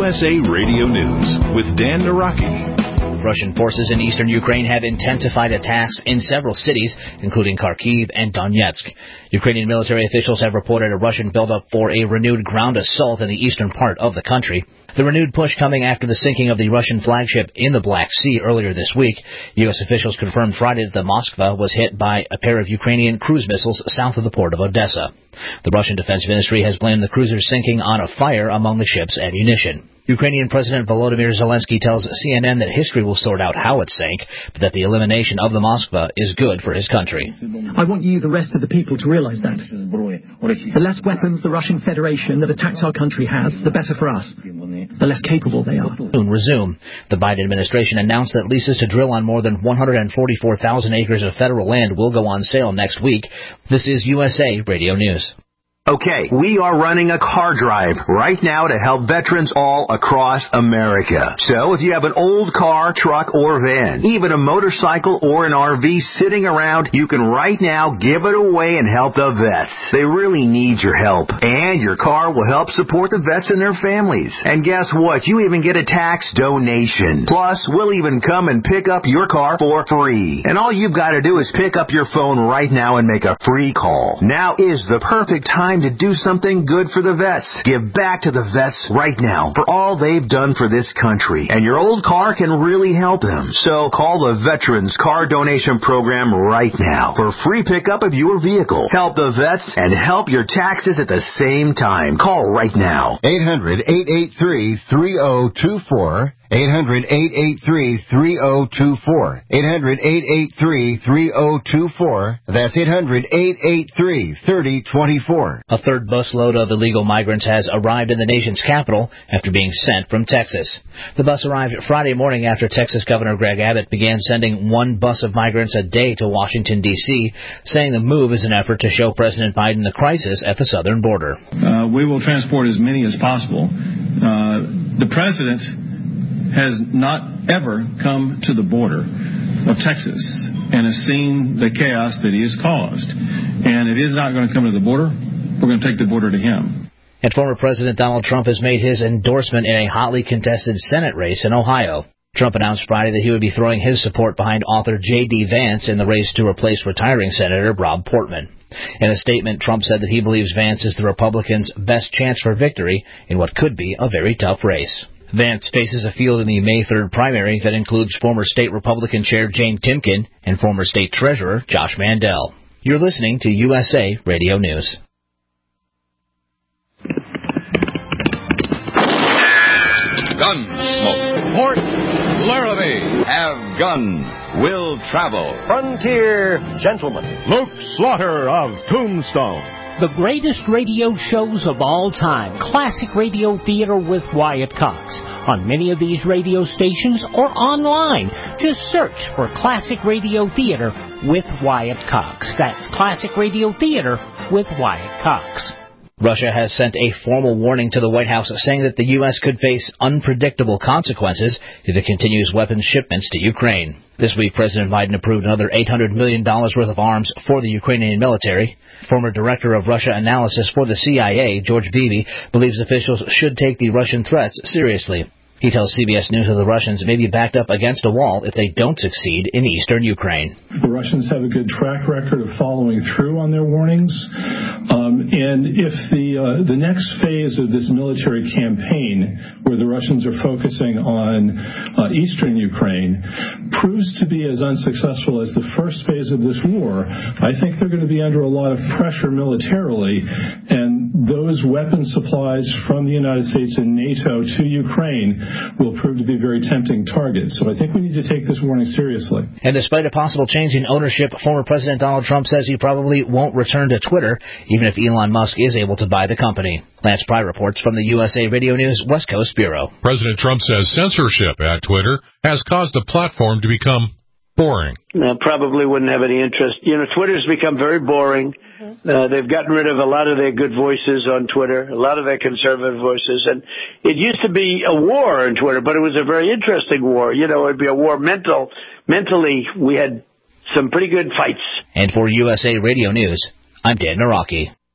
USA Radio News with Dan Naraki. Russian forces in eastern Ukraine have intensified attacks in several cities, including Kharkiv and Donetsk. Ukrainian military officials have reported a Russian buildup for a renewed ground assault in the eastern part of the country. The renewed push coming after the sinking of the Russian flagship in the Black Sea earlier this week. U.S. officials confirmed Friday that the Moskva was hit by a pair of Ukrainian cruise missiles south of the port of Odessa. The Russian Defense Ministry has blamed the cruiser's sinking on a fire among the ship's ammunition. Ukrainian President Volodymyr Zelensky tells CNN that history will sort out how it sank, but that the elimination of the Moskva is good for his country. I want you, the rest of the people, to realize that. The less weapons the Russian Federation that attacked our country has, the better for us. The less capable they are. Soon resume. The Biden administration announced that leases to drill on more than 144,000 acres of federal land will go on sale next week. This is USA Radio News. Okay, we are running a car drive right now to help veterans all across America. So if you have an old car, truck, or van, even a motorcycle or an RV sitting around, you can right now give it away and help the vets. They really need your help. And your car will help support the vets and their families. And guess what? You even get a tax donation. Plus, we'll even come and pick up your car for free. And all you've got to do is pick up your phone right now and make a free call. Now is the perfect time to do something good for the vets. Give back to the vets right now for all they've done for this country. And your old car can really help them. So call the Veterans Car Donation Program right now for free pickup of your vehicle. Help the vets and help your taxes at the same time. Call right now. 800-883-3024. 800-883-3024. 800-883-3024. That's 800-883-3024. A third busload of illegal migrants has arrived in the nation's capital after being sent from Texas. The bus arrived Friday morning after Texas Governor Greg Abbott began sending one bus of migrants a day to Washington, D.C., saying the move is an effort to show President Biden the crisis at the southern border. We will transport as many as possible. The president has not ever come to the border of Texas and has seen the chaos that he has caused. And if he's not going to come to the border, we're going to take the border to him. And former President Donald Trump has made his endorsement in a hotly contested Senate race in Ohio. Trump announced Friday that he would be throwing his support behind author J.D. Vance in the race to replace retiring Senator Rob Portman. In a statement, Trump said that he believes Vance is the Republicans' best chance for victory in what could be a very tough race. Vance faces a field in the May 3rd primary that includes former state Republican Chair Jane Timken and former state Treasurer Josh Mandel. You're listening to USA Radio News. Gunsmoke. Port Laramie. Have gun. Will travel. Frontier Gentleman. Luke Slaughter of Tombstone. The greatest radio shows of all time. Classic Radio Theater with Wyatt Cox. On many of these radio stations or online. Just search for Classic Radio Theater with Wyatt Cox. That's Classic Radio Theater with Wyatt Cox. Russia has sent a formal warning to the White House saying that the U.S. could face unpredictable consequences if it continues weapons shipments to Ukraine. This week, President Biden approved another $800 million worth of arms for the Ukrainian military. Former director of Russia analysis for the CIA, George Beebe, believes officials should take the Russian threats seriously. He tells CBS News that the Russians may be backed up against a wall if they don't succeed in eastern Ukraine. The Russians have a good track record of following through on their warnings. And if the next phase of this military campaign, where the Russians are focusing on eastern Ukraine, proves to be as unsuccessful as the first phase of this war, I think they're going to be under a lot of pressure militarily, and those weapon supplies from the United States and NATO to Ukraine will prove to be very tempting targets. So I think we need to take this warning seriously. And despite a possible change in ownership, former President Donald Trump says he probably won't return to Twitter, even if Elon Musk is able to buy the company. Lance Pry reports from the USA Radio News West Coast Bureau. President Trump says censorship at Twitter has caused the platform to become boring. Probably wouldn't have any interest. Twitter's become very boring. They've gotten rid of a lot of their good voices on Twitter, a lot of their conservative voices. And it used to be a war on Twitter, but it was a very interesting war. It'd be a war mentally. We had some pretty good fights. And for USA Radio News, I'm Dan Naraki.